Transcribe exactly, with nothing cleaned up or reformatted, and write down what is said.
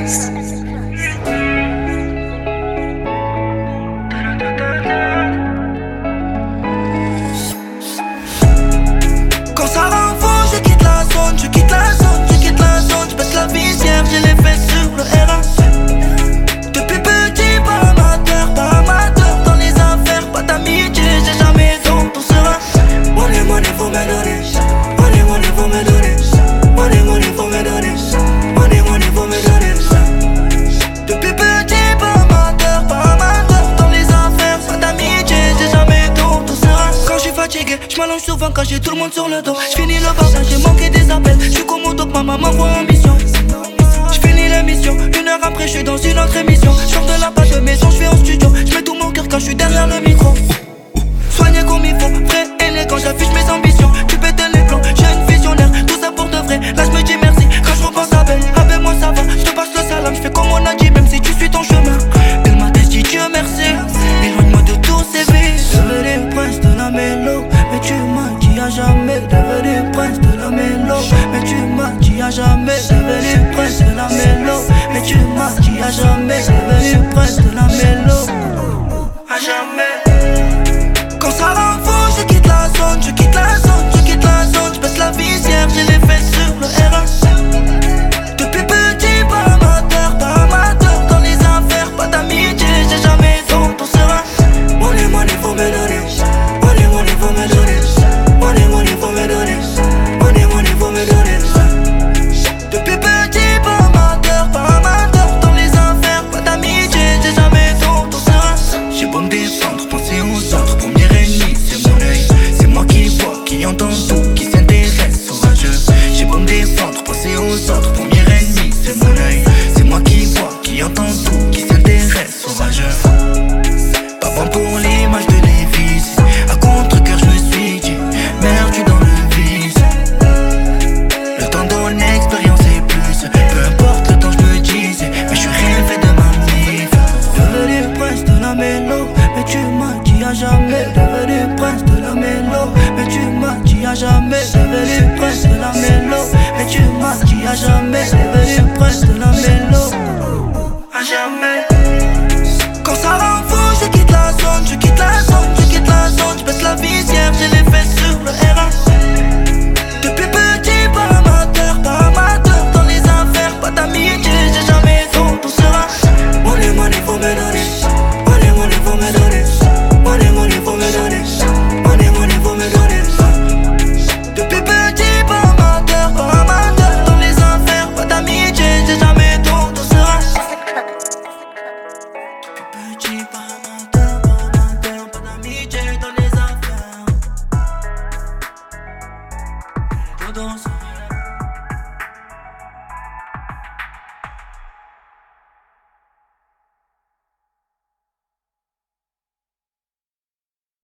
Quand ça rend fou, je quitte la zone, je quitte la zone, je quitte la zone, je baisse la visière, j'ai les fesses sur le R un. Depuis petit, pas amateur, pas amateur dans les affaires, pas d'amitié, j'ai jamais donc ton serein. Money, money, faut me donner, money, money, faut me donner, money, money, faut me donner, money, money, faut me donner. Depuis petit, pas amateur, pas amateur dans les affaires, pas d'amitié, j'ai jamais donc ton serein. Quand je suis fatigué, je m'allonge souvent quand j'ai tout le monde sur le dos. Je finis le barbin, j'ai manqué des appels, je suis comme donc ma maman m'envoie en mission. Je finis l'émission, une heure après je suis dans une autre émission. Je sors de la pâte de maison, je vais en studio, je mets tout mon cœur quand je suis derrière le micro. Soigné comme il faut, vrai, élégant, j'affiche mes ambitions. Tu pètes les plans, j'ai une visionnaire, tout ça pour de vrai. Là je me dis merci, quand je repense à belle, avec moi ça va, je te passe le salam, je fais comme on a dit, même si tu suis ton chemin. Elle m'a dit Dieu merci, éloigne-moi de tous ces vices. Devenu prince de la mélo, mais tu m'as dit à jamais. Devenu prince de la mélo, mais tu m'as dit à jamais. Devenu prince de la mélo, mais tu m'as dit à jamais. Devenu prince de la mélo, à jamais. Quand ça rend fou, je quitte la zone, je quitte la zone, je quitte la zone, je baisse la visière, j'ai les fesses sur le R un. Depuis petit, pas amateur, pas amateur dans les affaires, pas d'amitié, j'ai jamais donc ton serein. Money, money, faut me donner, money, money, faut me donner, money, money, faut me donner, money, money, faut me donner. Depuis petit, pas amateur, pas amateur dans les affaires, pas d'amitié, j'ai jamais donc ton serein. J'ai beau me défendre, penser aux autres, pour mes ennemis, c'est mon œil. C'est moi qui vois, qui entend tout, qui s'intéresse au rageux. J'ai beau me défendre, penser aux autres, pour mes ennemis, c'est mon œil. C'est moi qui vois, qui entend tout, qui s'intéresse au rageux. Pas bon pour l'image de Lévis, à contre-cœur je me suis dit, merde tu dans le vice. Le temps donne expérience et plus, peu importe le temps je me disais, mais je suis rien fait de ma vie. Devenu prince de la mélo, mais tu m'as dit à jamais. Devenu prince de la mélo, mais tu m'as dit à jamais. Devenu